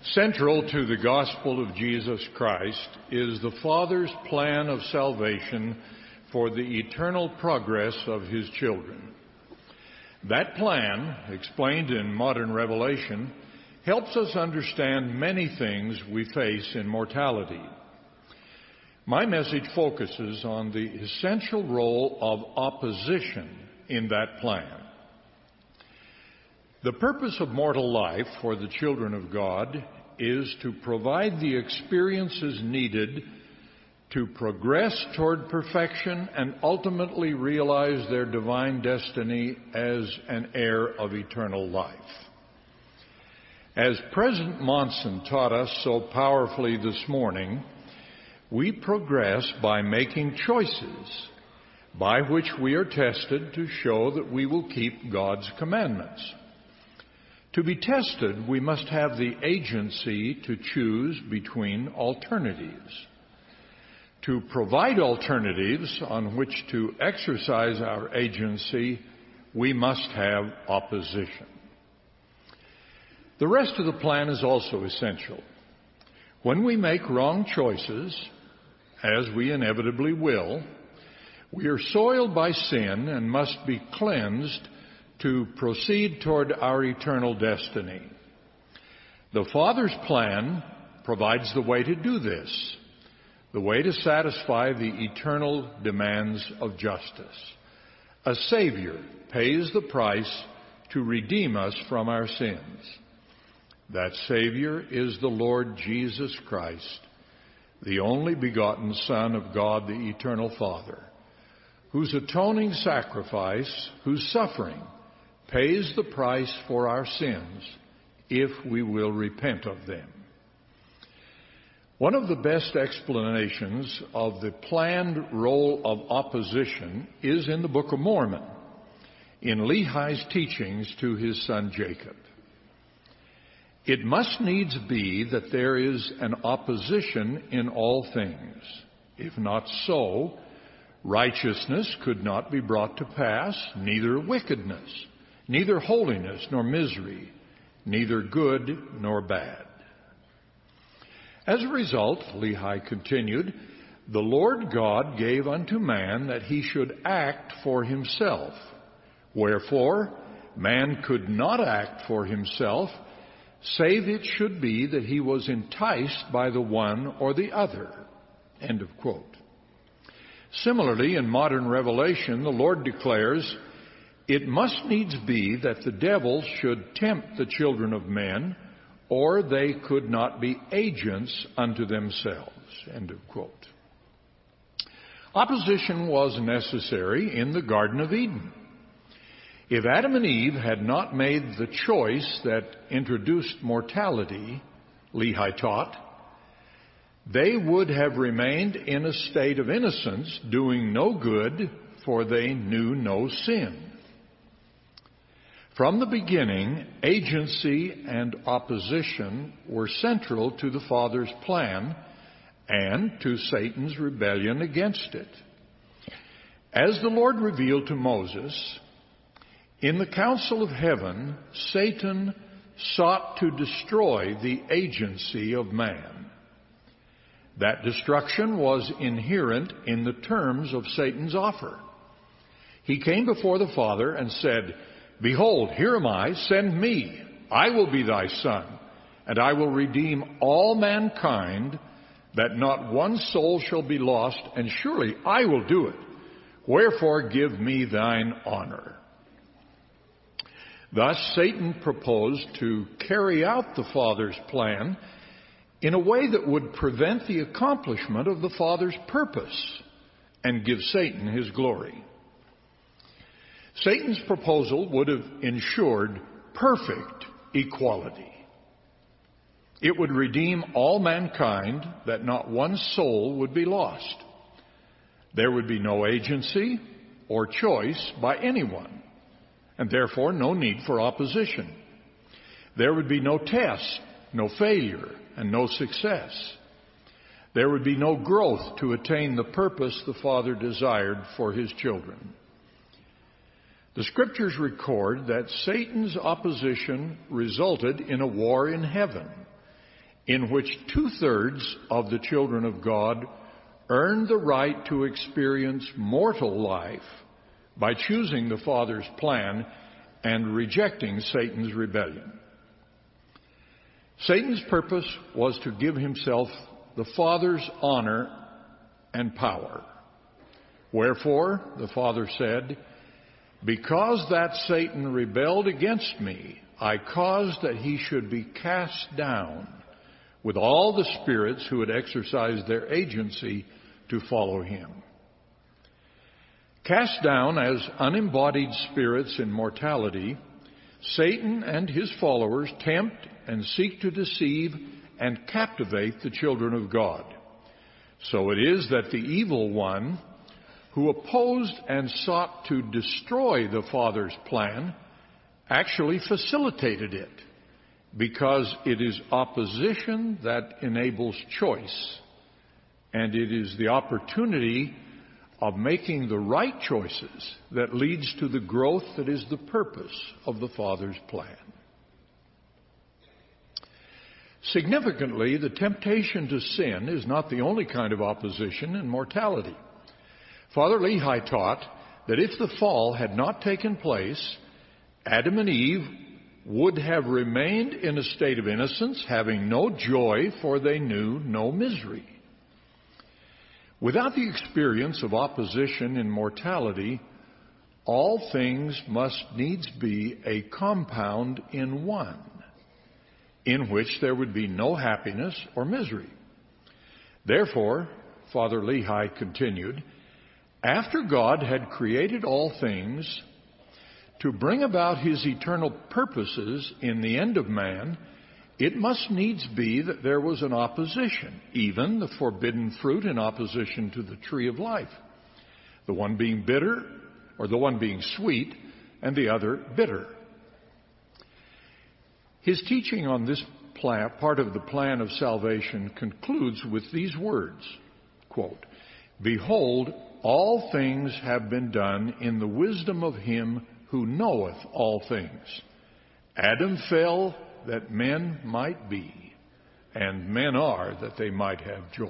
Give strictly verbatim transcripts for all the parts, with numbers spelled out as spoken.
Central to the gospel of Jesus Christ is the Father's plan of salvation for the eternal progress of His children. That plan, explained in modern revelation, helps us understand many things we face in mortality. My message focuses on the essential role of opposition in that plan. The purpose of mortal life for the children of God is to provide the experiences needed to progress toward perfection and ultimately realize their divine destiny as an heir of eternal life. As President Monson taught us so powerfully this morning, we progress by making choices by which we are tested to show that we will keep God's commandments. To be tested, we must have the agency to choose between alternatives. To provide alternatives on which to exercise our agency, we must have opposition. The rest of the plan is also essential. When we make wrong choices, as we inevitably will, we are soiled by sin and must be cleansed to proceed toward our eternal destiny. The Father's plan provides the way to do this, the way to satisfy the eternal demands of justice. A Savior pays the price to redeem us from our sins. That Savior is the Lord Jesus Christ, the only begotten Son of God, the Eternal Father, whose atoning sacrifice, whose suffering, pays the price for our sins if we will repent of them. One of the best explanations of the planned role of opposition is in the Book of Mormon, in Lehi's teachings to his son Jacob. It must needs be that there is an opposition in all things. If not so, righteousness could not be brought to pass, neither wickedness, neither holiness nor misery, neither good nor bad. As a result, Lehi continued, the Lord God gave unto man that he should act for himself. Wherefore, man could not act for himself, save it should be that he was enticed by the one or the other. End of quote. Similarly, in modern revelation, the Lord declares, it must needs be that the devil should tempt the children of men, or they could not be agents unto themselves. End of quote. Opposition was necessary in the Garden of Eden. If Adam and Eve had not made the choice that introduced mortality, Lehi taught, they would have remained in a state of innocence, doing no good, for they knew no sin. From the beginning, agency and opposition were central to the Father's plan and to Satan's rebellion against it. As the Lord revealed to Moses, in the council of heaven, Satan sought to destroy the agency of man. That destruction was inherent in the terms of Satan's offer. He came before the Father and said, behold, here am I, send me. I will be thy son, and I will redeem all mankind, that not one soul shall be lost, and surely I will do it. Wherefore give me thine honor. Thus Satan proposed to carry out the Father's plan in a way that would prevent the accomplishment of the Father's purpose and give Satan his glory. Satan's proposal would have ensured perfect equality. It would redeem all mankind, that not one soul would be lost. There would be no agency or choice by anyone, and therefore no need for opposition. There would be no test, no failure, and no success. There would be no growth to attain the purpose the Father desired for His children. The Scriptures record that Satan's opposition resulted in a war in heaven, in which two-thirds of the children of God earned the right to experience mortal life by choosing the Father's plan and rejecting Satan's rebellion. Satan's purpose was to give himself the Father's honor and power. Wherefore, the Father said, "Because that Satan rebelled against me, I caused that he should be cast down with all the spirits who had exercised their agency to follow him." Cast down as unembodied spirits in mortality, Satan and his followers tempt and seek to deceive and captivate the children of God. So it is that the evil one, who opposed and sought to destroy the Father's plan, actually facilitated it, because it is opposition that enables choice, and it is the opportunity of making the right choices that leads to the growth that is the purpose of the Father's plan. Significantly, the temptation to sin is not the only kind of opposition in mortality. Father Lehi taught that if the fall had not taken place, Adam and Eve would have remained in a state of innocence, having no joy, for they knew no misery. Without the experience of opposition in mortality, all things must needs be a compound in one, in which there would be no happiness or misery. Therefore, Father Lehi continued, after God had created all things, to bring about his eternal purposes in the end of man, it must needs be that there was an opposition, even the forbidden fruit in opposition to the tree of life, the one being bitter, or the one being sweet, and the other bitter. His teaching on this plan, part of the plan of salvation concludes with these words, quote, "Behold, all things have been done in the wisdom of him who knoweth all things. Adam fell that men might be, and men are that they might have joy."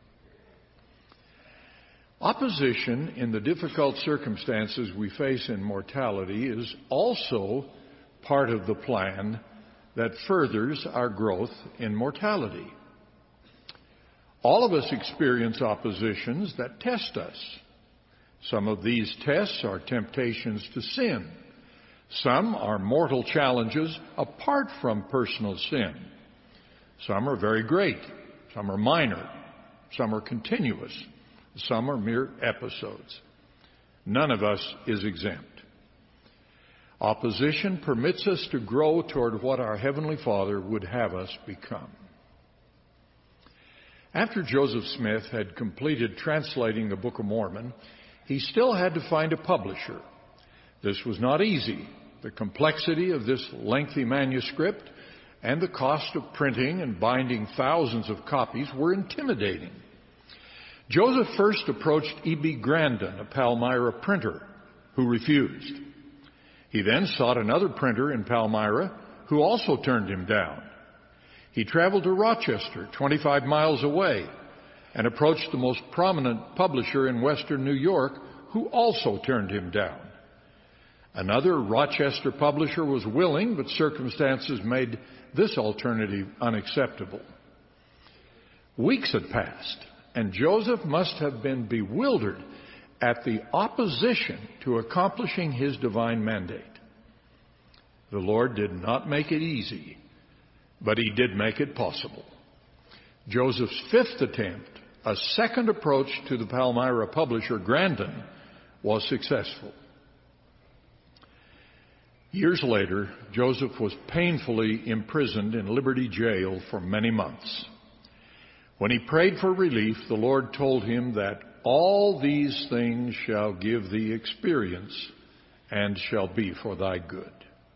Opposition in the difficult circumstances we face in mortality is also part of the plan that furthers our growth in mortality. All of us experience oppositions that test us. Some of these tests are temptations to sin. Some are mortal challenges apart from personal sin. Some are very great. Some are minor. Some are continuous. Some are mere episodes. None of us is exempt. Opposition permits us to grow toward what our Heavenly Father would have us become. After Joseph Smith had completed translating the Book of Mormon, he still had to find a publisher. This was not easy. The complexity of this lengthy manuscript and the cost of printing and binding thousands of copies were intimidating. Joseph first approached E B Grandin, a Palmyra printer, who refused. He then sought another printer in Palmyra, who also turned him down. He traveled to Rochester, twenty-five miles away, and approached the most prominent publisher in western New York, who also turned him down. Another Rochester publisher was willing, but circumstances made this alternative unacceptable. Weeks had passed, and Joseph must have been bewildered at the opposition to accomplishing his divine mandate. The Lord did not make it easy, but he did make it possible. Joseph's fifth attempt, a second approach to the Palmyra publisher, Grandin, was successful. Years later, Joseph was painfully imprisoned in Liberty Jail for many months. When he prayed for relief, the Lord told him that all these things shall give thee experience and shall be for thy good.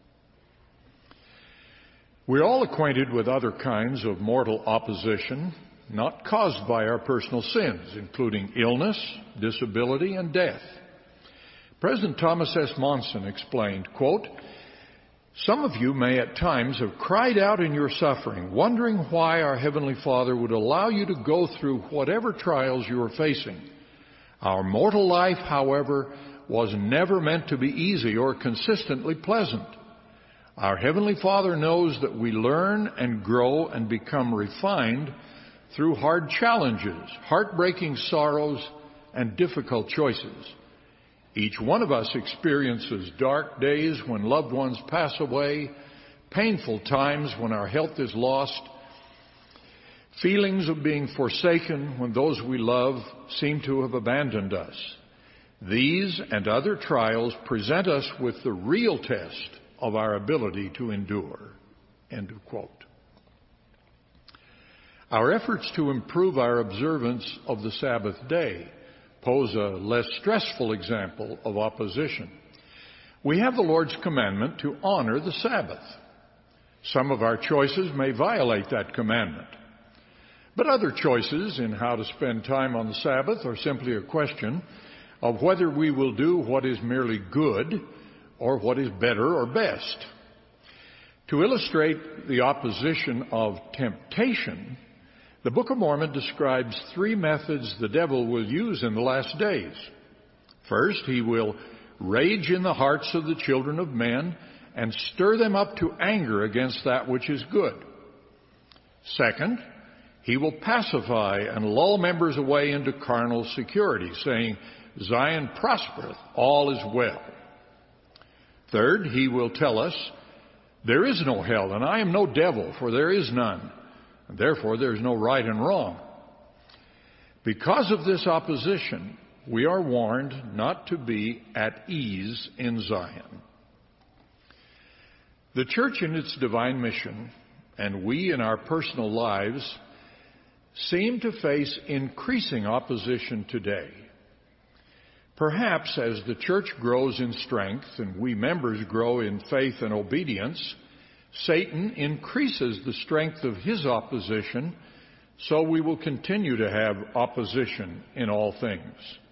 We're all acquainted with other kinds of mortal opposition, not caused by our personal sins, including illness, disability, and death. President Thomas S. Monson explained, quote, Some of you may at times have cried out in your suffering, wondering why our Heavenly Father would allow you to go through whatever trials you are facing. Our mortal life, however, was never meant to be easy or consistently pleasant. Our Heavenly Father knows that we learn and grow and become refined through hard challenges, heartbreaking sorrows, and difficult choices. Each one of us experiences dark days when loved ones pass away, painful times when our health is lost, feelings of being forsaken when those we love seem to have abandoned us. These and other trials present us with the real test of our ability to endure. End of quote. Our efforts to improve our observance of the Sabbath day pose a less stressful example of opposition. We have the Lord's commandment to honor the Sabbath. Some of our choices may violate that commandment, but other choices in how to spend time on the Sabbath are simply a question of whether we will do what is merely good or what is better or best. To illustrate the opposition of temptation, the Book of Mormon describes three methods the devil will use in the last days. First, he will rage in the hearts of the children of men and stir them up to anger against that which is good. Second, he will pacify and lull members away into carnal security, saying, Zion prospereth, all is well. Third, he will tell us, there is no hell, and I am no devil, for there is none. And therefore, there is no right and wrong. Because of this opposition, we are warned not to be at ease in Zion. The church in its divine mission, and we in our personal lives, seem to face increasing opposition today. Perhaps as the church grows in strength and we members grow in faith and obedience, Satan increases the strength of his opposition, so we will continue to have opposition in all things.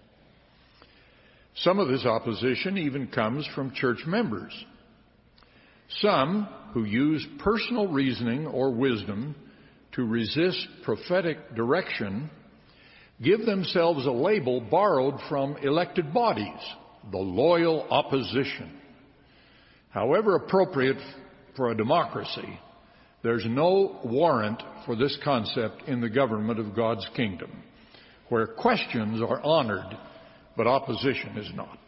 Some of this opposition even comes from church members. Some who use personal reasoning or wisdom to resist prophetic direction give themselves a label borrowed from elected bodies, the loyal opposition. However appropriate for a democracy, there's no warrant for this concept in the government of God's kingdom, where questions are honored, but opposition is not.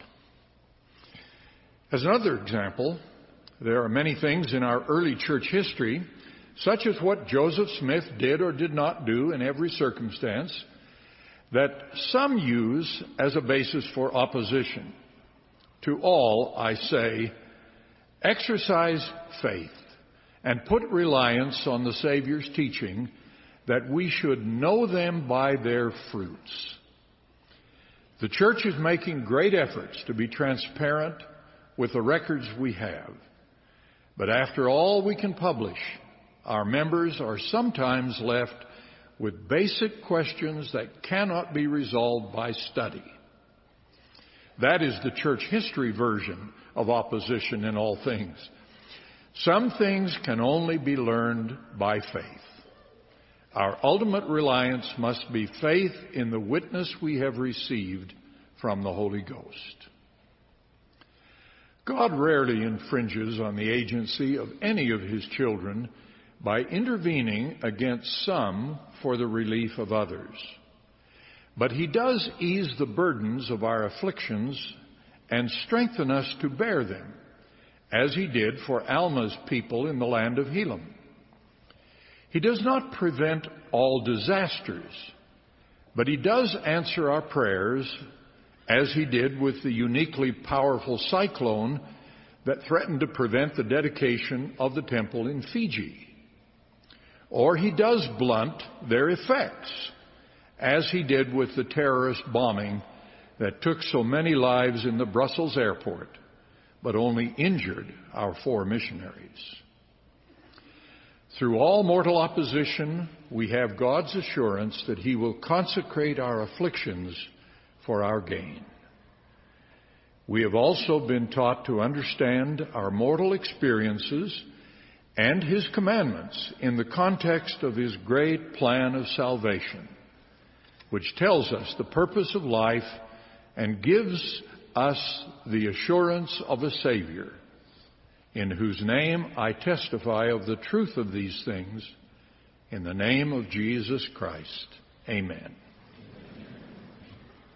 As another example, there are many things in our early church history, such as what Joseph Smith did or did not do in every circumstance, that some use as a basis for opposition. To all I say, exercise faith and put reliance on the Savior's teaching that we should know them by their fruits. The church is making great efforts to be transparent with the records we have. But after all we can publish, our members are sometimes left with basic questions that cannot be resolved by study. That is the church history version of opposition in all things. Some things can only be learned by faith. Our ultimate reliance must be faith in the witness we have received from the Holy Ghost. God rarely infringes on the agency of any of His children by intervening against some for the relief of others. But He does ease the burdens of our afflictions and strengthen us to bear them, as He did for Alma's people in the land of Helam. He does not prevent all disasters, but He does answer our prayers, as He did with the uniquely powerful cyclone that threatened to prevent the dedication of the temple in Fiji. Or He does blunt their effects, as He did with the terrorist bombing that took so many lives in the Brussels airport, but only injured our four missionaries. Through all mortal opposition, we have God's assurance that He will consecrate our afflictions for our gain. We have also been taught to understand our mortal experiences and His commandments in the context of His great plan of salvation, which tells us the purpose of life and gives us the assurance of a Savior, in whose name I testify of the truth of these things, in the name of Jesus Christ. Amen.